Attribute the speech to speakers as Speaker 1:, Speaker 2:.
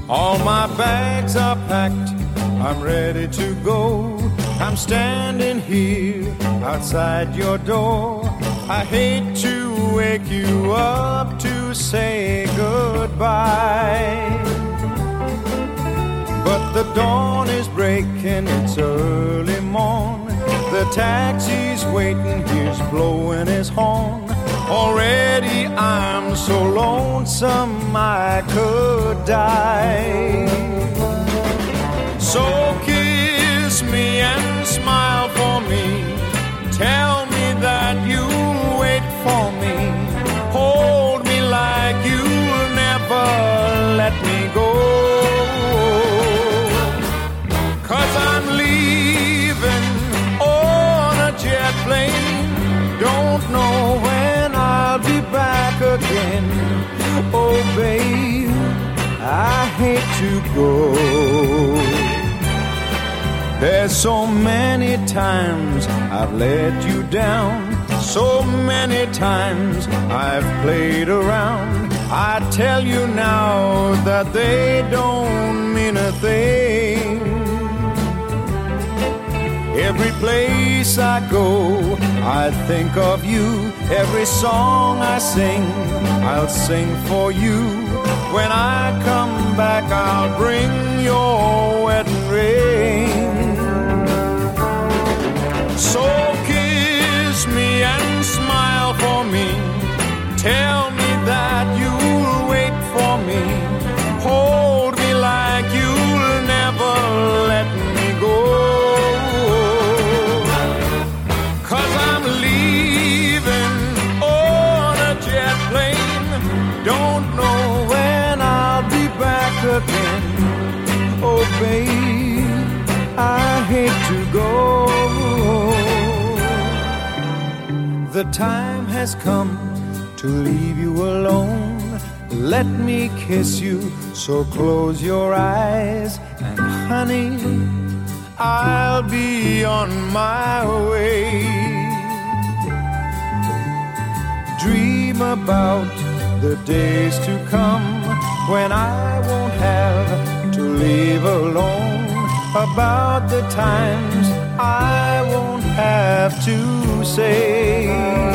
Speaker 1: All my bags are packed, I'm ready to go. I'm standing here outside your door. I hate to wake you up to say goodbye, but the dawn is breaking, it's early morn. The taxi's waiting, he's blowing his horn. Already I'm so lonesome I could die. So kiss me and smile for me. Tell me that you'll wait for me. Hold me like you'll never let me go. 'Cause I'm leaving on a jet plane. Don't know when I'll be back again. Oh babe, I hate to go. There's so many times I've let you down. So many times I've played around. I tell you now that they don't mean a thing. Every place I go, I think of you. Every song I sing, I'll sing for you. When I come back, I'll bring your wedding ring. So kiss me and smile for me. Tell me that you'll wait for me. Hold me like you'll never let me go. 'Cause I'm leaving on a jet plane. Don't know when I'll be back again. Oh babe, I hate to go. The time has come to leave you alone. Let me kiss you, so close your eyes. And honey, I'll be on my way. Dream about the days to come when I won't have to leave alone. About the times I won't have to say